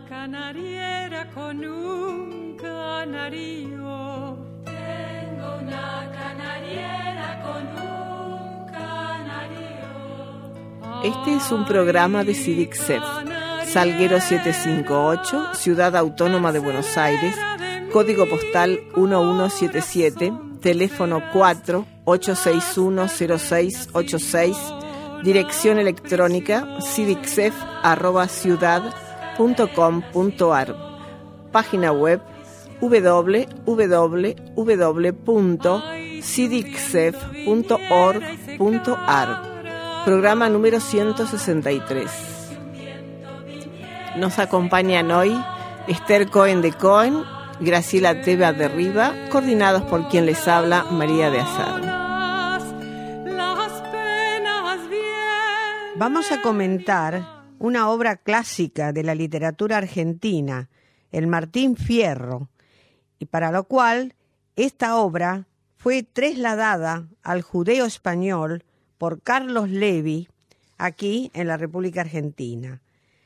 canariera con un canario. Tengo una canariera con un canario. Este es un programa de CIDICSEF, Salguero 758, Ciudad Autónoma de Buenos Aires, código postal 1177, teléfono 4-861-0686, dirección electrónica cidicsef@ciudad.com.ar, página web www.cidicsef.org.ar, programa número 163. Nos acompañan hoy Esther Cohen de Cohen, Graciela Teba de Riva, coordinados por quien les habla, María de Azar. Vamos a comentar una obra clásica de la literatura argentina, el Martín Fierro, y para lo cual esta obra fue trasladada al judeo español por Carlos Levi, aquí en la República Argentina.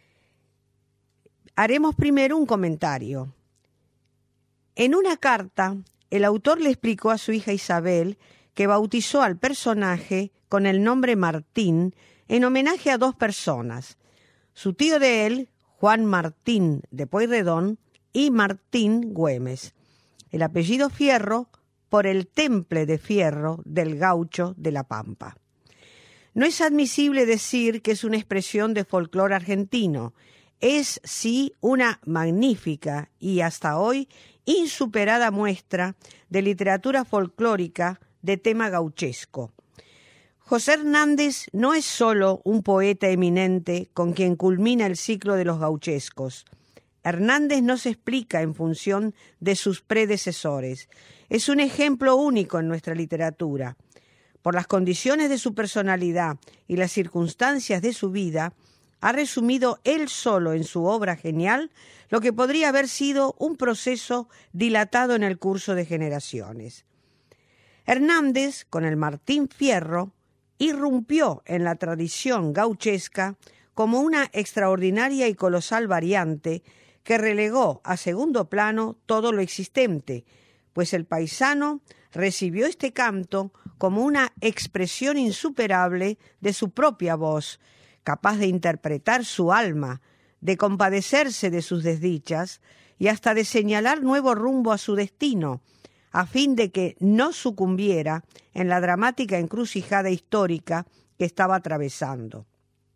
Haremos primero un comentario. En una carta, el autor le explicó a su hija Isabel que bautizó al personaje con el nombre Martín en homenaje a dos personas, su tío de él, Juan Martín de Pueyrredón, y Martín Güemes. El apellido Fierro por el temple de fierro del gaucho de La Pampa. No es admisible decir que es una expresión de folclore argentino. Es, sí, una magnífica y hasta hoy insuperada muestra de literatura folclórica de tema gauchesco. José Hernández no es solo un poeta eminente con quien culmina el ciclo de los gauchescos. Hernández no se explica en función de sus predecesores. Es un ejemplo único en nuestra literatura. Por las condiciones de su personalidad y las circunstancias de su vida, ha resumido él solo en su obra genial lo que podría haber sido un proceso dilatado en el curso de generaciones. Hernández, con el Martín Fierro, irrumpió en la tradición gauchesca como una extraordinaria y colosal variante que relegó a segundo plano todo lo existente, pues el paisano recibió este canto como una expresión insuperable de su propia voz, capaz de interpretar su alma, de compadecerse de sus desdichas y hasta de señalar nuevo rumbo a su destino, a fin de que no sucumbiera en la dramática encrucijada histórica que estaba atravesando.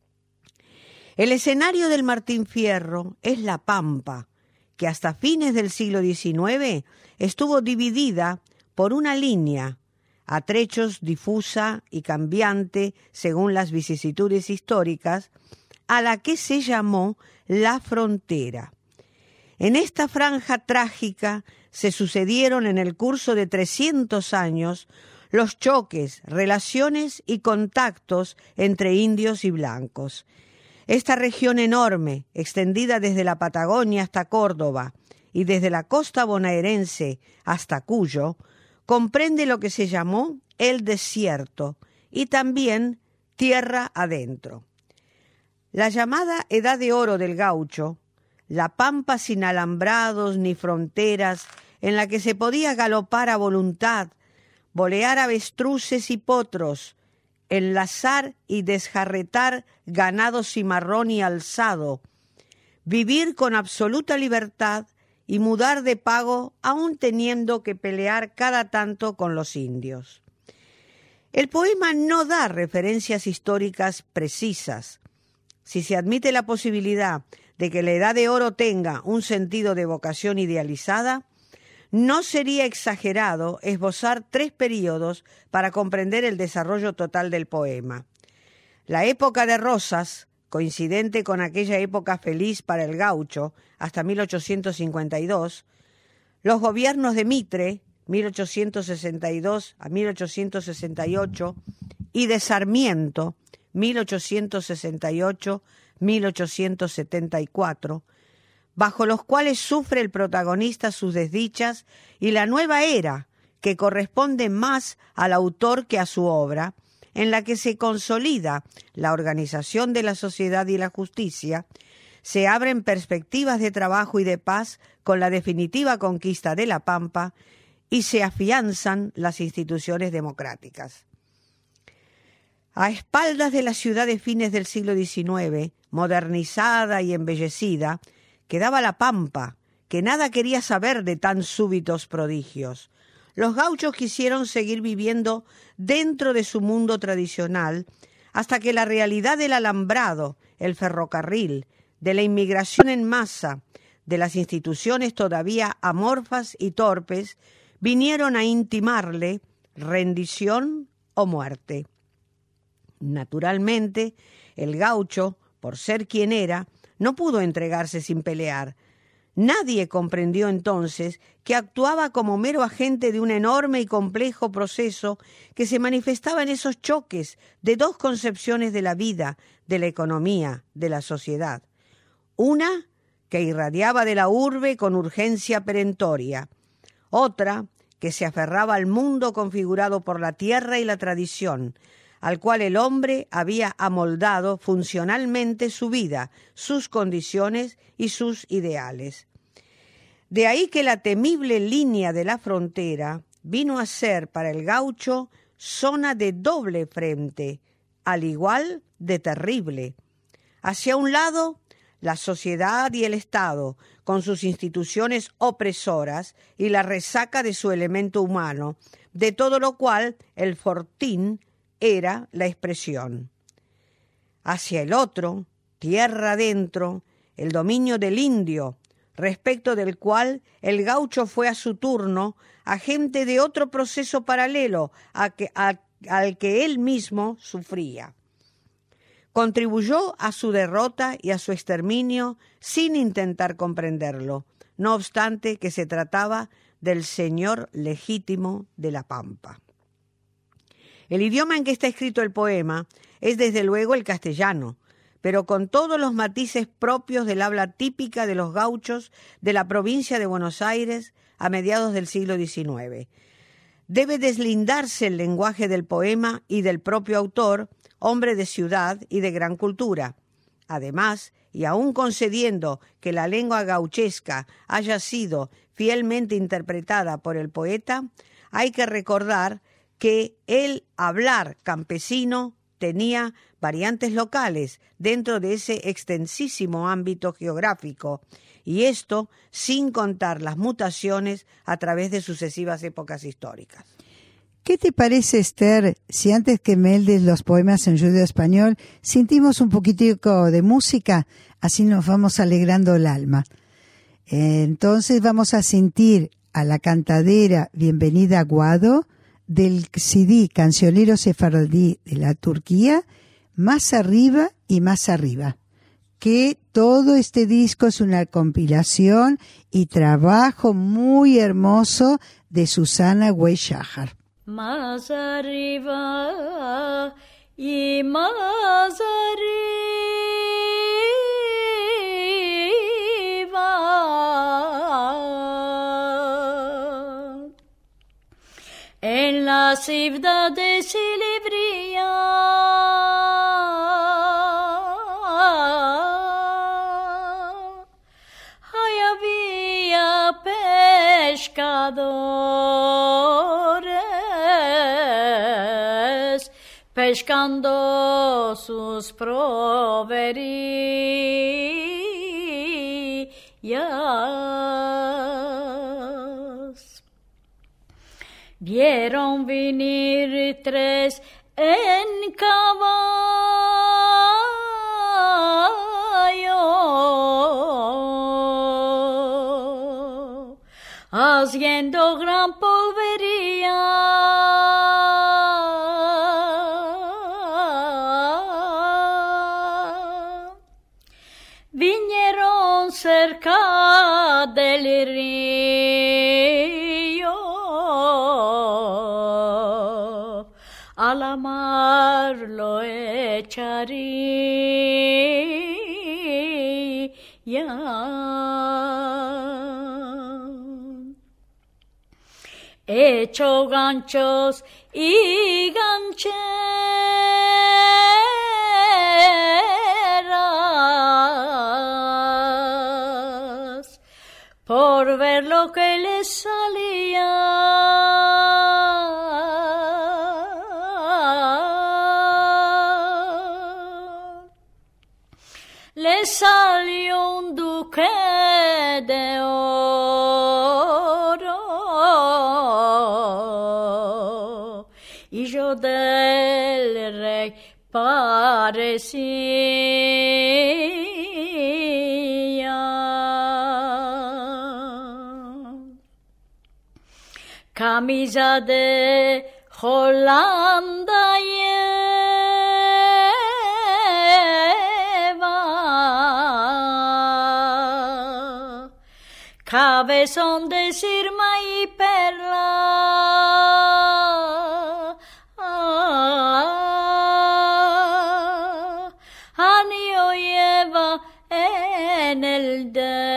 El escenario del Martín Fierro es La Pampa, que hasta fines del siglo XIX estuvo dividida por una línea, a trechos difusa y cambiante según las vicisitudes históricas, a la que se llamó la frontera. En esta franja trágica se sucedieron en el curso de 300 años los choques, relaciones y contactos entre indios y blancos. Esta región enorme, extendida desde la Patagonia hasta Córdoba y desde la costa bonaerense hasta Cuyo, comprende lo que se llamó el desierto y también tierra adentro. La llamada Edad de Oro del Gaucho, la pampa sin alambrados ni fronteras, en la que se podía galopar a voluntad, bolear avestruces y potros, enlazar y desjarretar ganado cimarrón y alzado, vivir con absoluta libertad y mudar de pago aún teniendo que pelear cada tanto con los indios. El poema no da referencias históricas precisas. Si se admite la posibilidad de que la Edad de Oro tenga un sentido de vocación idealizada, no sería exagerado esbozar 3 períodos para comprender el desarrollo total del poema. La época de Rosas, coincidente con aquella época feliz para el gaucho, hasta 1852, los gobiernos de Mitre, 1862 a 1868, y de Sarmiento, 1868-1874, bajo los cuales sufre el protagonista sus desdichas, y la nueva era, que corresponde más al autor que a su obra, en la que se consolida la organización de la sociedad y la justicia, se abren perspectivas de trabajo y de paz con la definitiva conquista de la Pampa y se afianzan las instituciones democráticas. A espaldas de la ciudad de fines del siglo XIX, modernizada y embellecida, quedaba la Pampa, que nada quería saber de tan súbitos prodigios. Los gauchos quisieron seguir viviendo dentro de su mundo tradicional hasta que la realidad del alambrado, el ferrocarril, de la inmigración en masa, de las instituciones todavía amorfas y torpes, vinieron a intimarle rendición o muerte. Naturalmente, el gaucho, por ser quien era, no pudo entregarse sin pelear. Nadie comprendió entonces que actuaba como mero agente de un enorme y complejo proceso que se manifestaba en esos choques de dos concepciones de la vida, de la economía, de la sociedad. Una que irradiaba de la urbe con urgencia perentoria, otra que se aferraba al mundo configurado por la tierra y la tradición, al cual el hombre había amoldado funcionalmente su vida, sus condiciones y sus ideales. De ahí que la temible línea de la frontera vino a ser para el gaucho zona de doble frente, al igual de terrible. Hacia un lado, la sociedad y el Estado, con sus instituciones opresoras y la resaca de su elemento humano, de todo lo cual el fortín era la expresión. Hacia el otro, tierra adentro, el dominio del indio, respecto del cual el gaucho fue a su turno agente de otro proceso paralelo al que él mismo sufría. Contribuyó a su derrota y a su exterminio sin intentar comprenderlo, no obstante que se trataba del señor legítimo de la Pampa. El idioma en que está escrito el poema es desde luego el castellano, pero con todos los matices propios del habla típica de los gauchos de la provincia de Buenos Aires a mediados del siglo XIX. Debe deslindarse el lenguaje del poema y del propio autor, hombre de ciudad y de gran cultura. Además, y aun concediendo que la lengua gauchesca haya sido fielmente interpretada por el poeta, hay que recordar que el hablar campesino tenía variantes locales dentro de ese extensísimo ámbito geográfico, y esto sin contar las mutaciones a través de sucesivas épocas históricas. ¿Qué te parece, Esther, si antes que me lees los poemas en judeo-español, sentimos un poquitico de música? Así nos vamos alegrando el alma. Entonces vamos a sentir a la cantadera Bienvenida Guado del CD Cancionero Sefardí de la Turquía, Más arriba y más arriba. Que todo este disco es una compilación y trabajo muy hermoso de Susana Güey-Shahar. Más arriba y más arriba, en la ciudad de Silibria, ahí había pescadores pescando sus proverías. Vieron venir tres en caballo, haciendo gran polvería. Vinieron cerca del río, a la mar lo echarían. Hecho ganchos y gancheras, por ver lo que le salía. Le salió un duque de oro y yo del rey parecía. Camisa de Holanda lleva, cabezón de sirma y perla, anillo lleva en el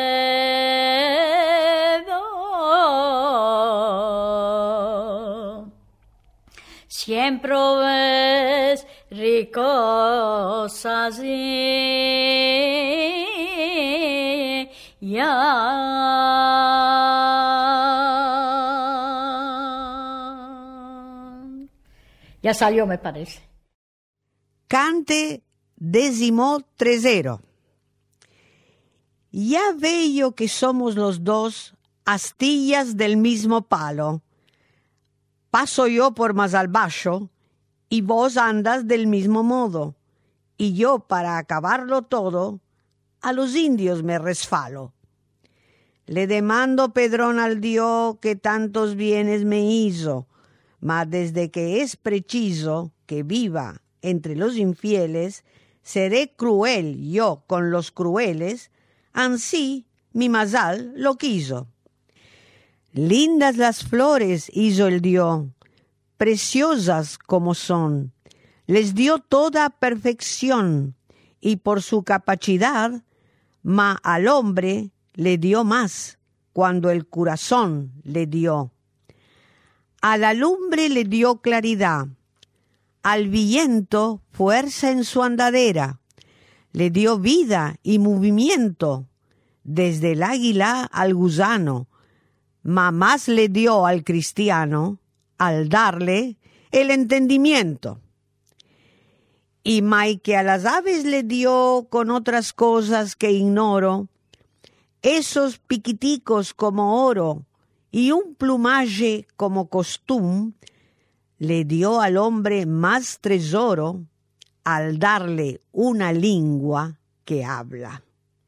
dedo. Siempre ves ricos así, ya salió, me parece. Cante 13º. Ya veo que somos los dos astillas del mismo palo. Paso yo por más al bajo y vos andas del mismo modo. Y yo, para acabarlo todo, a los indios me resfalo. Le demando perdón al Dios que tantos bienes me hizo, mas desde que es preciso que viva entre los infieles, seré cruel yo con los crueles, ansí mi mazal lo quiso. Lindas las flores hizo el Dios, preciosas como son, les dio toda perfección, y por su capacidad, al hombre le dio más, cuando el corazón le dio. A la lumbre le dio claridad, al viento fuerza en su andadera, le dio vida y movimiento, desde el águila al gusano, más le dio al cristiano, al darle el entendimiento. Y que a las aves le dio con otras cosas que ignoro, esos piquiticos como oro y un plumaje como costum, le dio al hombre más tesoro al darle una lengua que habla.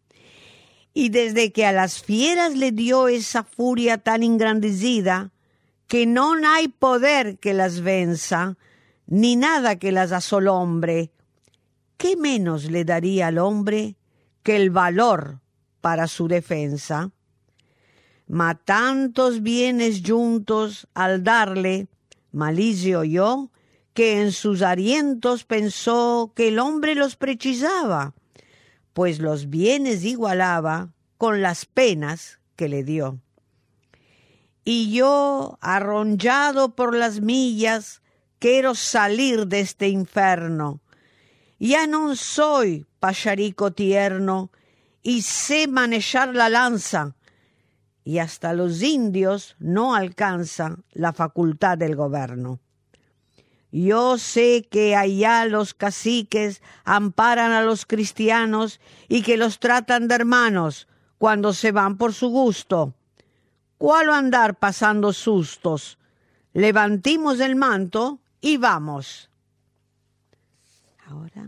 Y desde que a las fieras le dio esa furia tan engrandecida, que no hay poder que las venza, ni nada que las asolombre, ¿qué menos le daría al hombre que el valor para su defensa? Ma tantos bienes juntos al darle, malicio yo, que en sus arientos pensó que el hombre los precisaba, pues los bienes igualaba con las penas que le dio. Y yo, arronchado por las millas, quiero salir de este inferno. Ya no soy pacharico tierno y sé manejar la lanza, y hasta los indios no alcanza la facultad del gobierno. Yo sé que allá los caciques amparan a los cristianos y que los tratan de hermanos cuando se van por su gusto. ¿Cuál andar pasando sustos? Levantimos el manto y vamos. Ahora.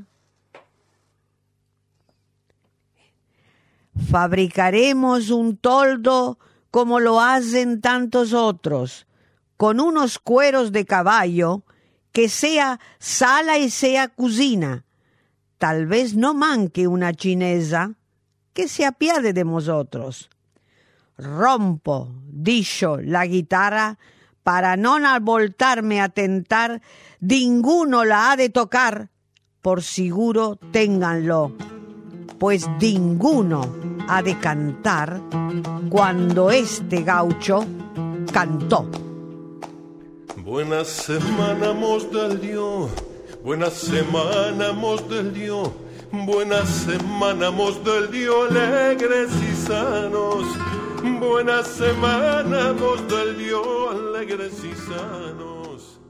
Fabricaremos un toldo como lo hacen tantos otros, con unos cueros de caballo, que sea sala y sea cocina. Tal vez no manque una chinesa que se apiade de nosotros. Rompo, dicho, la guitarra, para no voltarme a tentar, ninguno la ha de tocar, por seguro ténganlo, pues ninguno ha de cantar cuando este gaucho cantó. Buena semana mos del Dios, buena semana mos del Dios, buena semana mos del Dios, alegres y sanos. Buena semana mos del Dios alegres y sanos.